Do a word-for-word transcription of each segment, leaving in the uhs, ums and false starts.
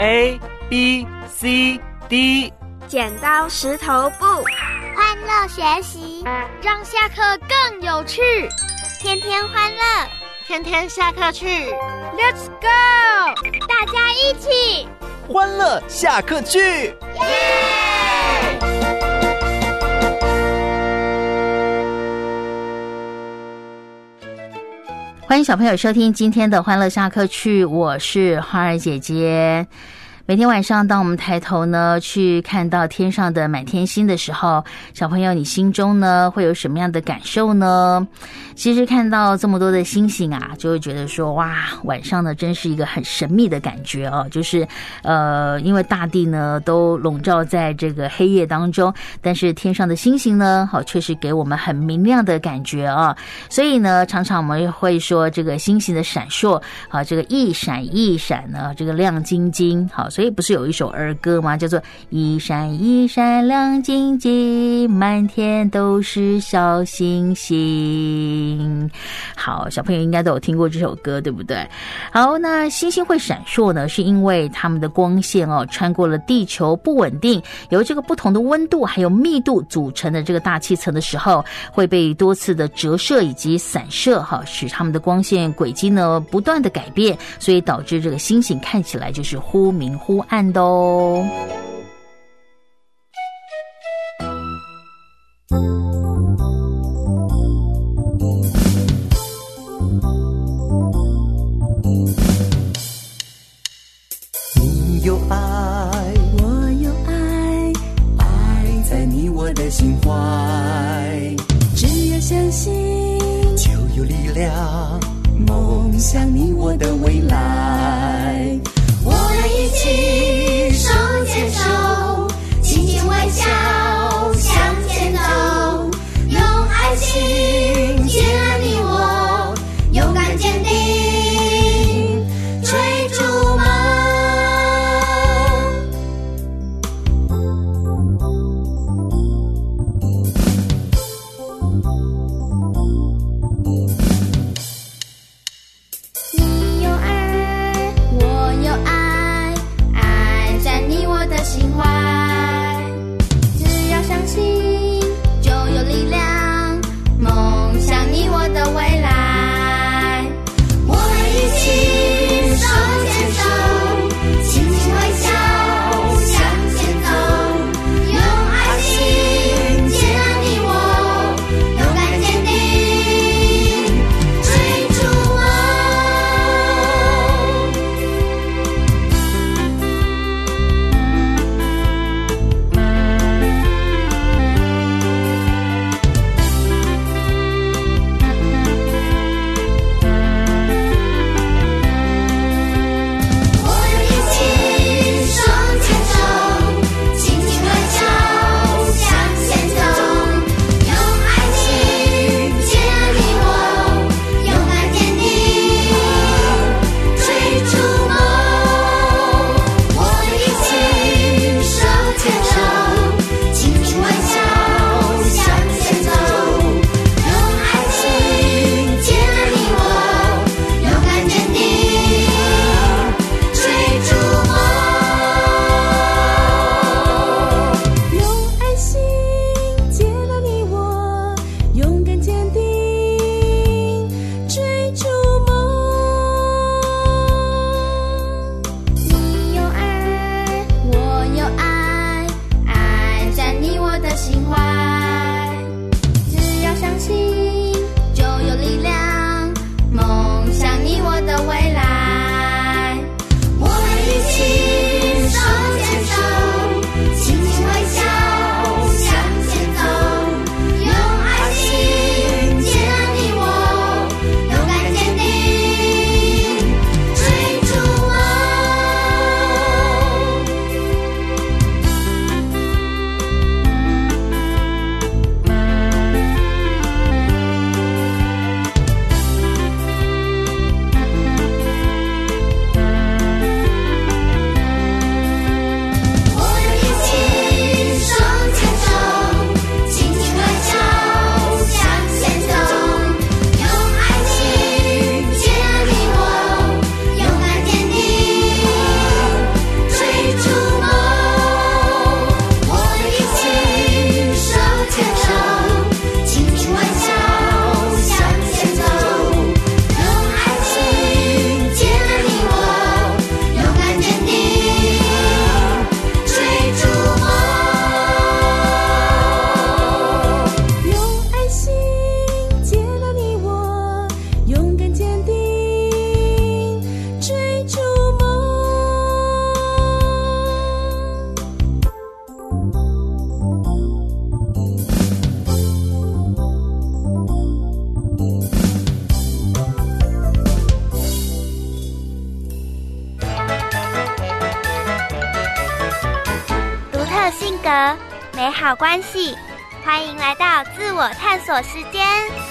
A B C D， 剪刀石头布， 欢乐学习， 让下课更有趣， 天天欢乐， 天天下课去 Let's go， 大家一起欢乐下课去， 耶！ 欢迎小朋友收听今天的欢乐下课去，我是花儿姐姐。每天晚上当我们抬头呢去看到天上的满天星的时候，小朋友你心中呢会有什么样的感受呢？其实看到这么多的星星啊，就会觉得说哇，晚上呢真是一个很神秘的感觉哦，就是呃因为大地呢都笼罩在这个黑夜当中，但是天上的星星呢好却是给我们很明亮的感觉啊，所以呢常常我们会说这个星星的闪烁啊，这个一闪一闪呢这个亮晶晶，好，所以不是有一首儿歌吗？叫做一闪一闪亮晶晶，满天都是小星星。好，小朋友应该都有听过这首歌，对不对？好，那星星会闪烁呢，是因为它们的光线哦穿过了地球不稳定，由这个不同的温度还有密度组成的这个大气层的时候，会被多次的折射以及散射，哈，使它们的光线轨迹呢不断的改变，所以导致这个星星看起来就是忽明忽暗的哦。 你有爱，我有爱，爱在你我的心怀，只要相信就有力量，梦想你我的未来，我们一起手牵手，紧紧微笑向前走，用爱心接纳你我，勇敢坚定追逐梦。 你有性格、美好关系。欢迎来到自我探索时间。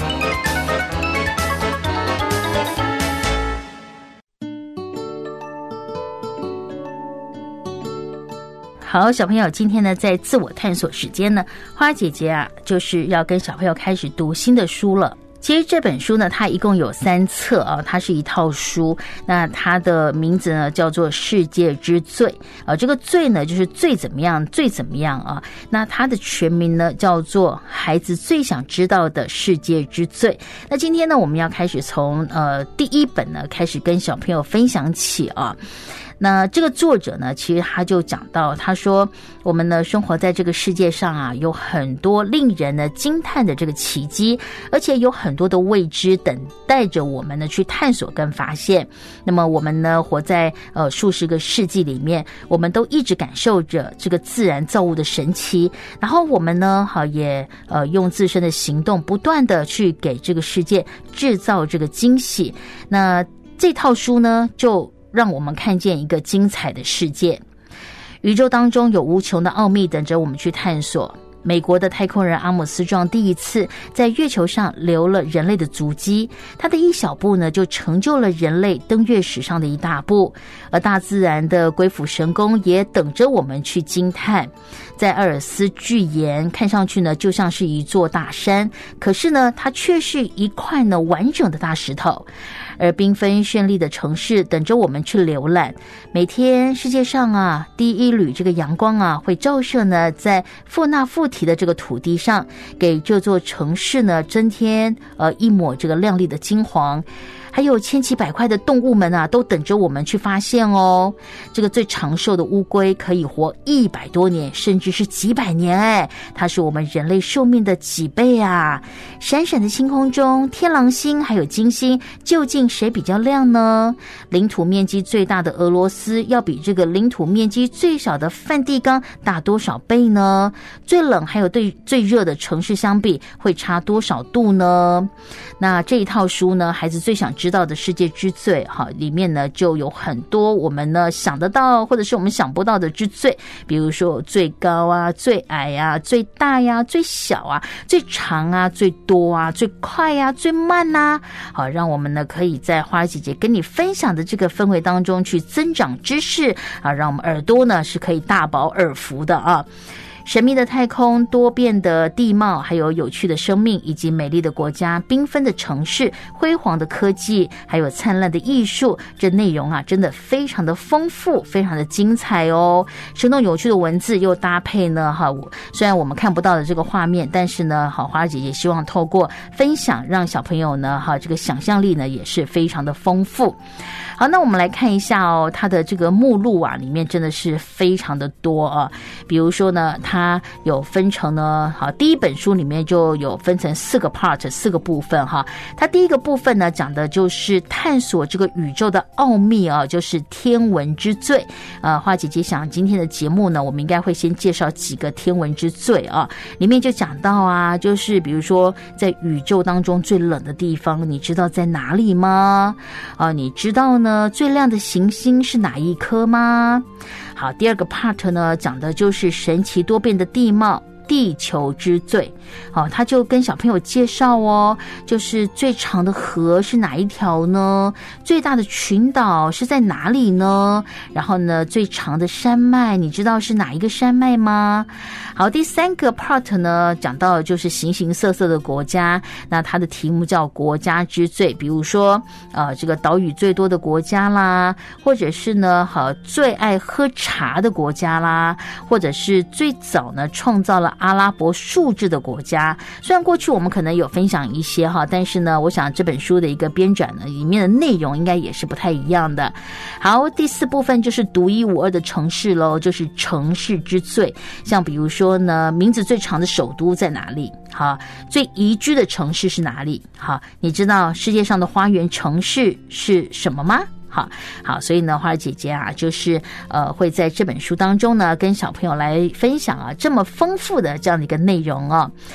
好，小朋友，今天呢，在自我探索时间呢，花姐姐啊，就是要跟小朋友开始读新的书了。其实这本书呢，它一共有三册啊，它是一套书。那它的名字呢叫做《世界之最》啊，这个最呢就是最怎么样，最怎么样啊。那它的全名呢叫做《孩子最想知道的世界之最》。那今天呢，我们要开始从呃第一本呢开始跟小朋友分享起啊。那这个作者呢，其实他就讲到，他说我们呢生活在这个世界上啊，有很多令人呢惊叹的这个奇迹，而且有很多的未知等待着我们呢去探索跟发现。那么我们呢活在呃数十个世纪里面，我们都一直感受着这个自然造物的神奇，然后我们呢好也呃用自身的行动不断的去给这个世界制造这个惊喜。那这套书呢就让我们看见一个精彩的世界，宇宙当中有无穷的奥秘等着我们去探索。美国的太空人阿姆斯壮第一次在月球上留了人类的足迹，他的一小步呢就成就了人类登月史上的一大步，而大自然的鬼斧神工也等着我们去惊叹。在阿尔斯巨岩看上去呢就像是一座大山，可是呢它却是一块呢完整的大石头。而缤纷绚丽的城市等着我们去浏览。每天世界上啊第一缕这个阳光啊会照射呢在富纳富提的这个土地上，给这座城市呢增添呃一抹这个亮丽的金黄。还有千奇百怪的动物们啊都等着我们去发现哦。这个最长寿的乌龟可以活一百多年，甚至是几百年，哎，它是我们人类寿命的几倍啊。闪闪的星空中，天狼星还有金星究竟谁比较亮呢？领土面积最大的俄罗斯要比这个领土面积最小的梵蒂冈大多少倍呢？最冷还有对最热的城市相比会差多少度呢？那这一套书呢，孩子最想知道的世界之最，哈，里面呢就有很多我们呢想得到或者是我们想不到的之最，比如说最高啊、最矮啊、最大呀、最小啊、最长啊、最多啊、最快呀、最慢啊，好，让我们呢可以在花儿姐姐跟你分享的这个氛围当中去增长知识啊，让我们耳朵呢是可以大饱耳福的啊。神秘的太空、多变的地貌，还有有趣的生命，以及美丽的国家、缤纷的城市、辉煌的科技，还有灿烂的艺术，这内容啊真的非常的丰富，非常的精彩哦。生动有趣的文字又搭配呢哈，虽然我们看不到的这个画面，但是呢好，花儿姐姐希望透过分享让小朋友呢哈这个想象力呢也是非常的丰富。好，那我们来看一下哦，它的这个目录啊里面真的是非常的多啊。比如说呢它有分成呢，好，第一本书里面就有分成四个 part 四个部分哈。它第一个部分呢讲的就是探索这个宇宙的奥秘啊，就是天文之最。呃，花姐姐想今天的节目呢，我们应该会先介绍几个天文之最啊，里面就讲到啊，就是比如说在宇宙当中最冷的地方，你知道在哪里吗？啊，你知道呢最亮的行星是哪一颗吗？好，第二个 part 呢讲的就是神奇多变的地貌，地球之最。好，他就跟小朋友介绍哦，就是最长的河是哪一条呢？最大的群岛是在哪里呢？然后呢，最长的山脉你知道是哪一个山脉吗？好，第三个 part 呢讲到的就是形形色色的国家，那它的题目叫国家之最，比如说呃这个岛屿最多的国家啦，或者是呢好最爱喝茶的国家啦，或者是最早呢创造了阿拉伯数字的国家。虽然过去我们可能有分享一些哈，但是呢我想这本书的一个编纂呢里面的内容应该也是不太一样的。好，第四部分就是独一无二的城市咯，就是城市之最，像比如说呢名字最长的首都在哪里？好，最宜居的城市是哪里？好，你知道世界上的花园城市是什么吗？好好，所以呢花儿姐姐啊就是呃会在这本书当中呢跟小朋友来分享啊这么丰富的这样的一个内容哦。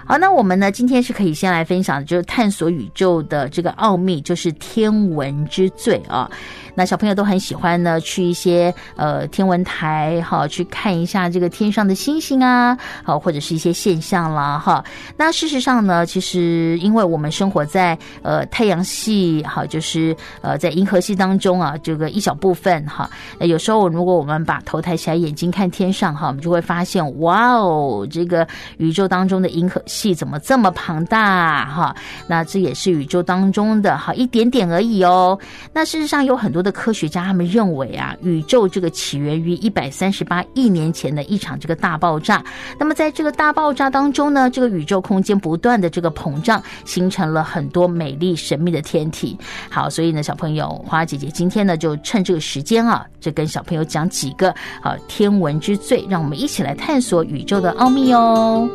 好，那我们呢今天是可以先来分享的就是探索宇宙的这个奥秘，就是天文之最啊。那小朋友都很喜欢呢去一些呃天文台哈，去看一下这个天上的星星啊，好，或者是一些现象啦哈。那事实上呢，其实因为我们生活在呃太阳系哈，就是呃在银河系当中啊，这个一小部分哈。有时候如果我们把头抬起来眼睛看天上哈，我们就会发现哇哦，这个宇宙当中的银河系怎么这么庞大哈？那这也是宇宙当中的哈一点点而已哦。那事实上有很多的科学家他们认为啊，宇宙这个起源于一百三十八亿年前的一场这个大爆炸。那么在这个大爆炸当中呢，这个宇宙空间不断的这个膨胀，形成了很多美丽神秘的天体。好，所以呢，小朋友花姐姐今天呢就趁这个时间啊，就跟小朋友讲几个啊天文之最，让我们一起来探索宇宙的奥秘哦。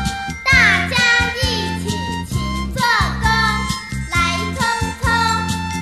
大家一起勤做工，来匆匆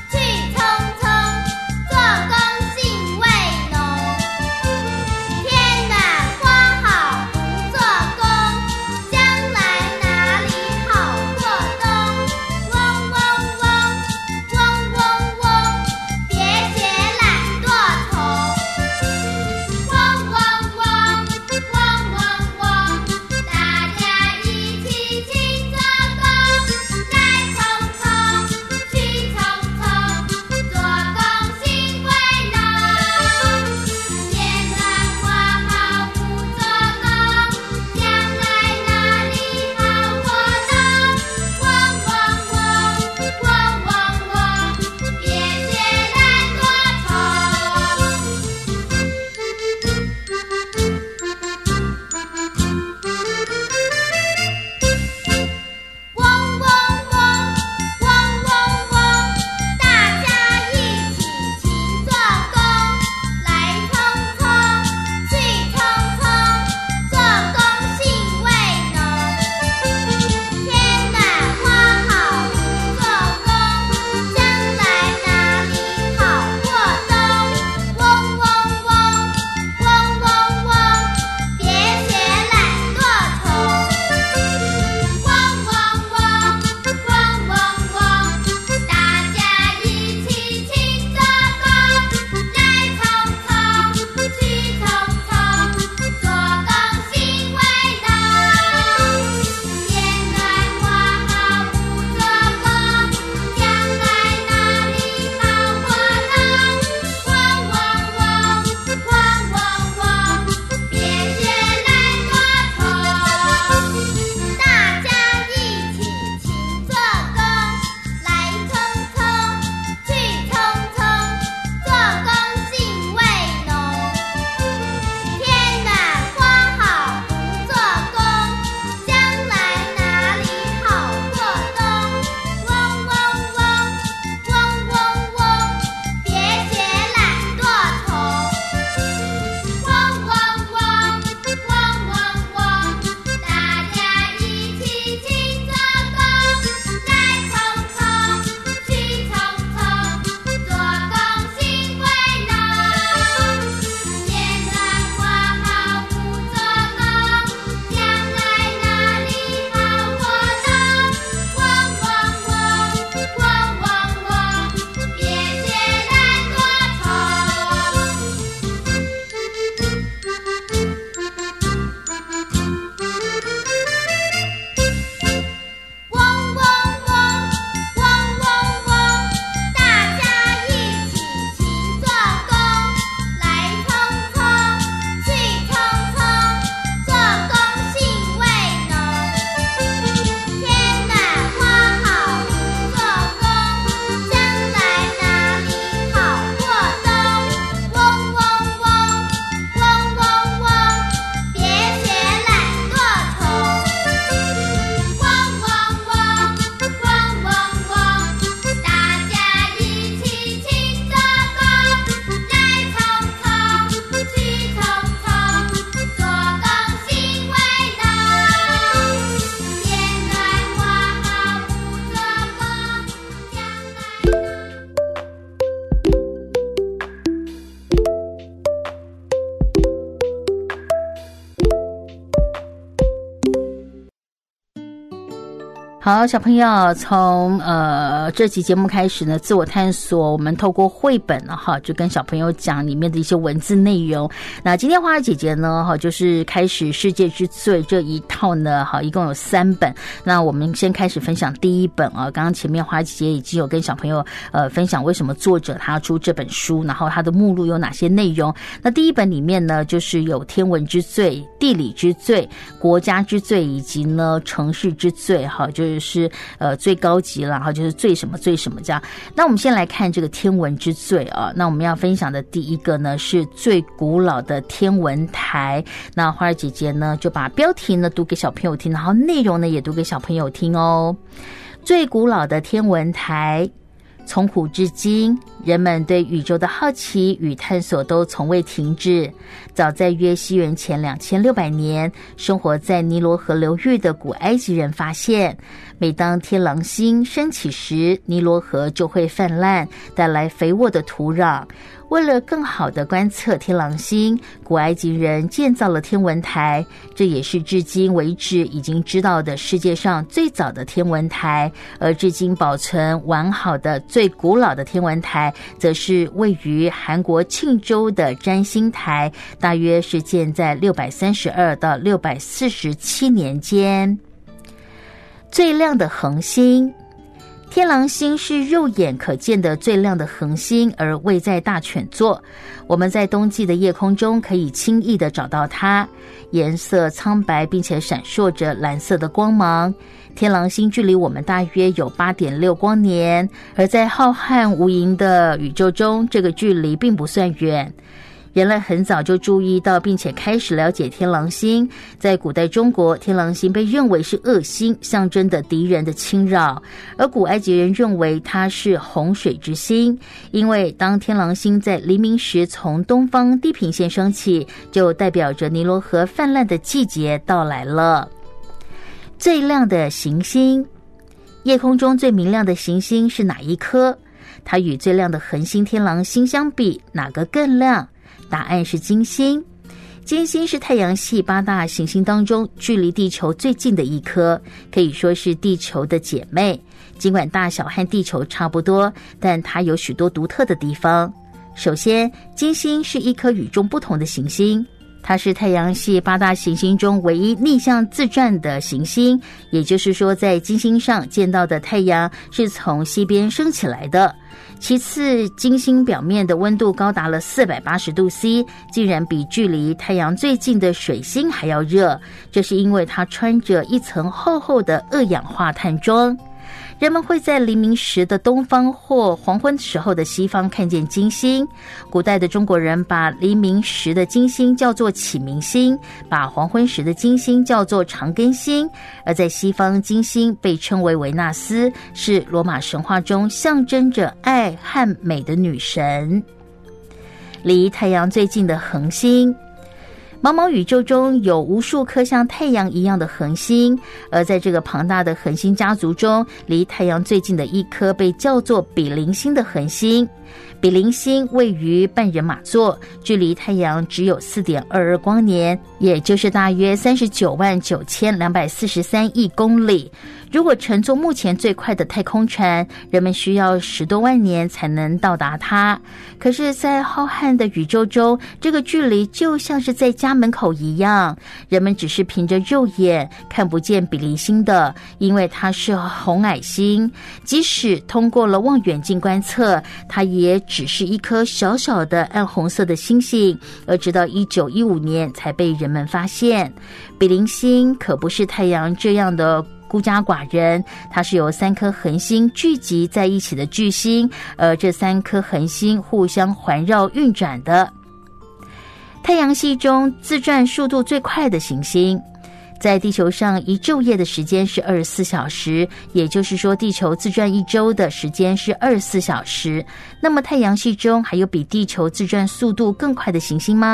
好，小朋友，从呃这期节目开始呢，自我探索，我们透过绘本呢，哈，就跟小朋友讲里面的一些文字内容。那今天花儿姐姐呢，哈，就是开始世界之最这一套呢，哈，一共有三本。那我们先开始分享第一本啊，刚刚前面花儿姐姐已经有跟小朋友呃分享为什么作者他出这本书，然后他的目录有哪些内容。那第一本里面呢，就是有天文之最、地理之最、国家之最，以及呢城市之最，哈，就是呃最高级了，哈，就是最什么最什么这样。那我们先来看这个天文之最啊，那我们要分享的第一个呢是最古老的天文台。那花儿姐姐呢就把标题呢读给小朋友听，然后内容呢也读给小朋友听哦。最古老的天文台。从古至今，人们对宇宙的好奇与探索都从未停止。早在约西元前两千六百年，生活在尼罗河流域的古埃及人发现，每当天狼星升起时，尼罗河就会泛滥，带来肥沃的土壤。为了更好地观测天狼星，古埃及人建造了天文台，这也是至今为止已经知道的世界上最早的天文台。而至今保存完好的最古老的天文台，则是位于韩国庆州的占星台，大约是建在六百三十二到六百四十七年间。最亮的恒星。天狼星是肉眼可见的最亮的恒星，而位在大犬座。我们在冬季的夜空中可以轻易地找到它，颜色苍白并且闪烁着蓝色的光芒。天狼星距离我们大约有 八点六光年，而在浩瀚无垠的宇宙中，这个距离并不算远。人类很早就注意到并且开始了解天狼星。在古代中国，天狼星被认为是恶星，象征的敌人的侵扰。而古埃及人认为它是洪水之星，因为当天狼星在黎明时从东方地平线升起，就代表着尼罗河泛滥的季节到来了。最亮的行星。夜空中最明亮的行星是哪一颗？它与最亮的恒星天狼星相比，哪个更亮？答案是金星。金星是太阳系八大行星当中距离地球最近的一颗，可以说是地球的姐妹。尽管大小和地球差不多，但它有许多独特的地方。首先，金星是一颗与众不同的行星，它是太阳系八大行星中唯一逆向自转的行星，也就是说，在金星上见到的太阳是从西边升起来的。其次，金星表面的温度高达了四百八十度 C， 竟然比距离太阳最近的水星还要热，这是因为它穿着一层厚厚的二氧化碳装。人们会在黎明时的东方或黄昏时候的西方看见金星。古代的中国人把黎明时的金星叫做启明星，把黄昏时的金星叫做长庚星。而在西方，金星被称为维纳斯，是罗马神话中象征着爱和美的女神。离太阳最近的恒星。茫茫宇宙中有无数颗像太阳一样的恒星，而在这个庞大的恒星家族中，离太阳最近的一颗被叫做比邻星的恒星。比邻星位于半人马座，距离太阳只有 四点二二光年，也就是大约三十九万九千两百四十三亿公里。如果乘坐目前最快的太空船，人们需要十多万年才能到达它。可是在浩瀚的宇宙中，这个距离就像是在家门口一样，人们只是凭着肉眼看不见比邻星的，因为它是红矮星。即使通过了望远镜观测，它也只是一颗小小的暗红色的星星，而直到一九一五年才被人们发现。比邻星可不是太阳这样的孤家寡人，它是由三颗恒星聚集在一起的巨星，而这三颗恒星互相环绕运转的。太阳系中自转速度最快的行星。在地球上，一昼夜的时间是二十四小时，也就是说地球自转一周的时间是二十四小时。那么太阳系中还有比地球自转速度更快的行星吗？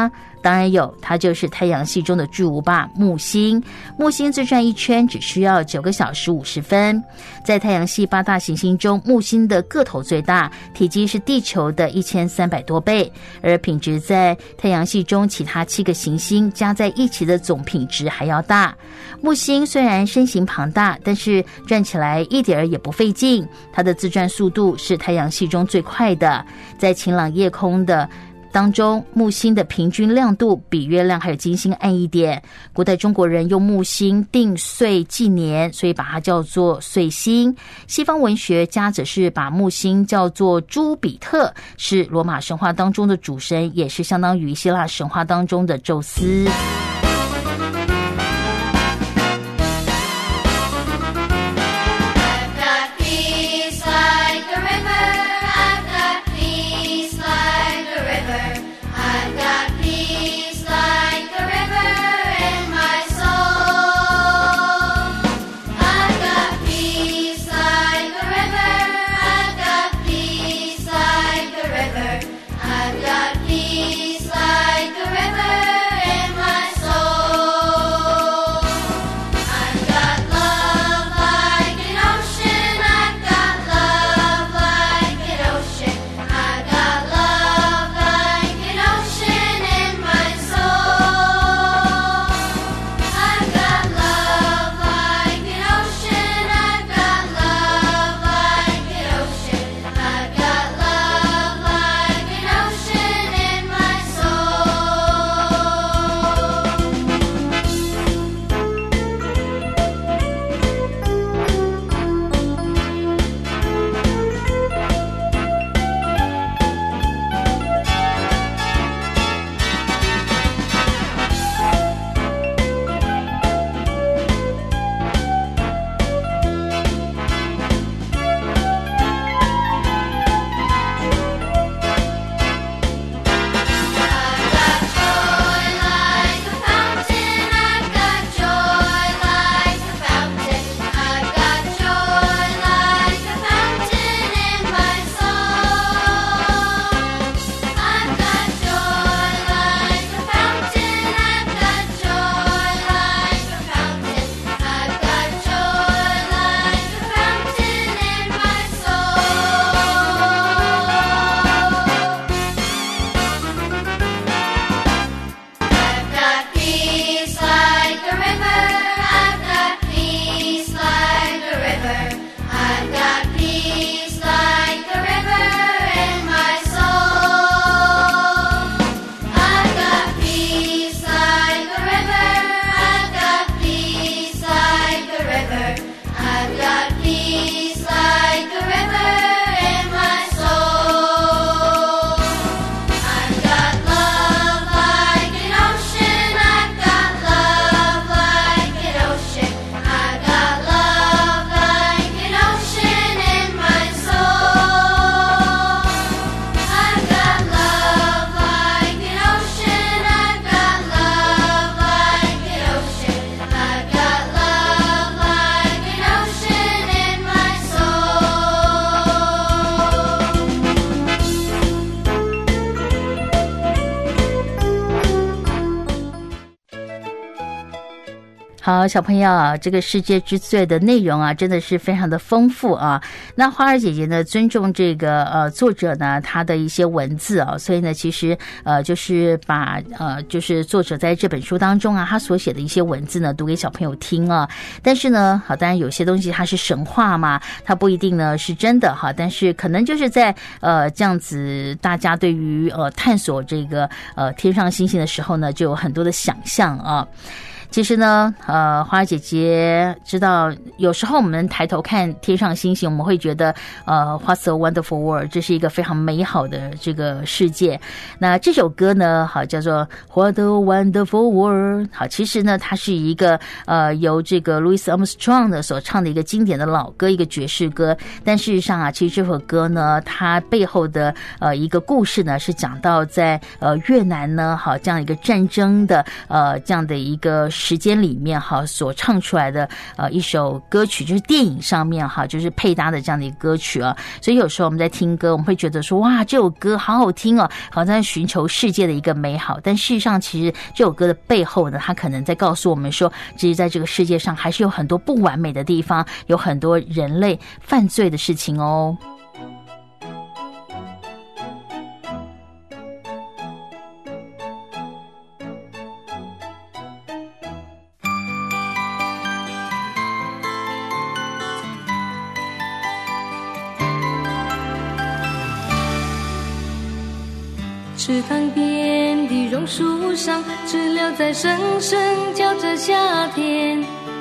当然有，它就是太阳系中的巨无霸木星。木星自转一圈只需要九个小时五十分。在太阳系八大行星中，木星的个头最大，体积是地球的一千三百多倍，而品质在太阳系中其他七个行星加在一起的总品质还要大。木星虽然身形庞大，但是转起来一点儿也不费劲，它的自转速度是太阳系中最快的。在晴朗夜空的当中，木星的平均亮度比月亮还有金星暗一点。古代中国人用木星定岁纪年，所以把它叫做岁星。西方文学家则是把木星叫做朱比特，是罗马神话当中的主神，也是相当于希腊神话当中的宙斯。好，小朋友，这个世界之最的内容啊，真的是非常的丰富啊。那花儿姐姐呢，尊重这个呃作者呢他的一些文字啊，所以呢，其实呃就是把呃就是作者在这本书当中啊，他所写的一些文字呢，读给小朋友听啊。但是呢，好，当然有些东西它是神话嘛，它不一定呢是真的哈，但是可能就是在呃这样子，大家对于呃探索这个呃天上星星的时候呢，就有很多的想象啊。其实呢，呃，花儿姐姐知道，有时候我们抬头看天上星星，我们会觉得，呃 ，What's a wonderful world， 这是一个非常美好的这个世界。那这首歌呢，好叫做 What a wonderful world。好，其实呢，它是一个呃由这个 Louis Armstrong 的所唱的一个经典的老歌，一个爵士歌。但事实上啊，其实这首歌呢，它背后的呃一个故事呢，是讲到在呃越南呢，好这样一个战争的呃这样的一个时间里面哈所唱出来的呃一首歌曲，就是电影上面哈就是配搭的这样的一个歌曲啊。所以有时候我们在听歌，我们会觉得说哇这首歌好好听哦，好像在寻求世界的一个美好。但事实上其实这首歌的背后呢，它可能在告诉我们说，其实在这个世界上还是有很多不完美的地方，有很多人类犯罪的事情哦。 池塘边的榕树上，知了在声声叫着夏天。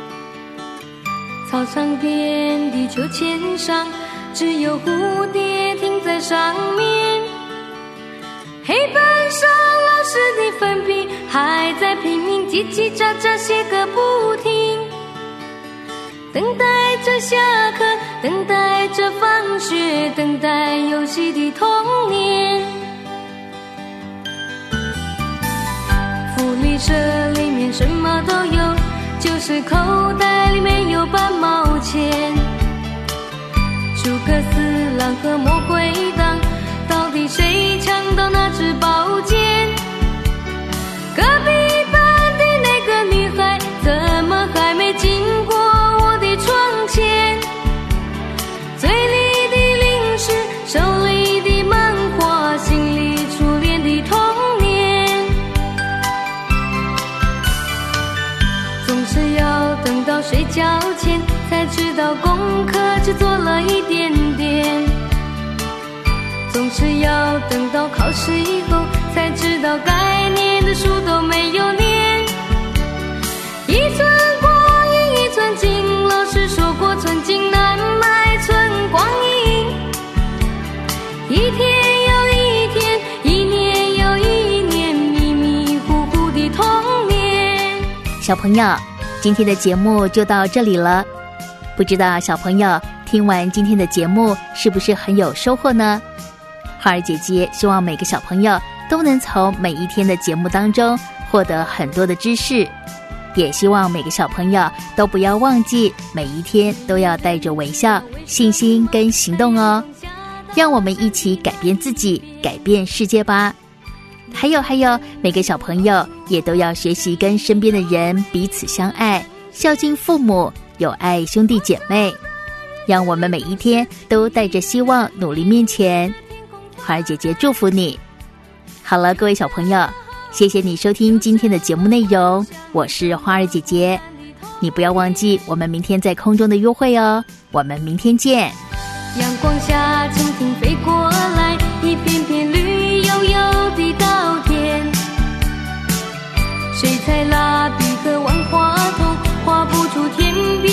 操场边的秋千上，只有蝴蝶停在上面。黑板上老师的粉笔还在拼命叽叽喳喳写个不停，等待着下课，等待着放学，等待游戏的童年。福利社里面什么都有，就是口袋里面有半毛钱。诸葛四郎和魔鬼党，到底谁抢到那支宝剑？隔壁班的那个女孩，怎么还没经过我的窗前？嘴里的零食，手里的漫画，心里初恋的童年。总是要等到睡觉前，才知道功课只做了一点点。总是要等到考试以后，才知道该念的书都没有念。一寸光阴一寸金，老师说过寸金难买寸光阴。一天又一天，一年又一年，迷迷糊糊的童年。 小朋友，今天的节目就到这里了。不知道小朋友听完今天的节目是不是很有收获呢？花儿姐姐希望每个小朋友都能从每一天的节目当中获得很多的知识，也希望每个小朋友都不要忘记每一天都要带着微笑、信心跟行动哦。让我们一起改变自己，改变世界吧。还有还有，每个小朋友也都要学习跟身边的人彼此相爱，孝敬父母，友爱兄弟姐妹。让我们每一天都带着希望努力面前。花儿姐姐祝福你。好了，各位小朋友，谢谢你收听今天的节目内容，我是花儿姐姐。你不要忘记我们明天在空中的约会哦，我们明天见。 阳光下蜻蜓飞过来，一片片绿油油的稻田。水彩蜡笔和万花筒画不出天边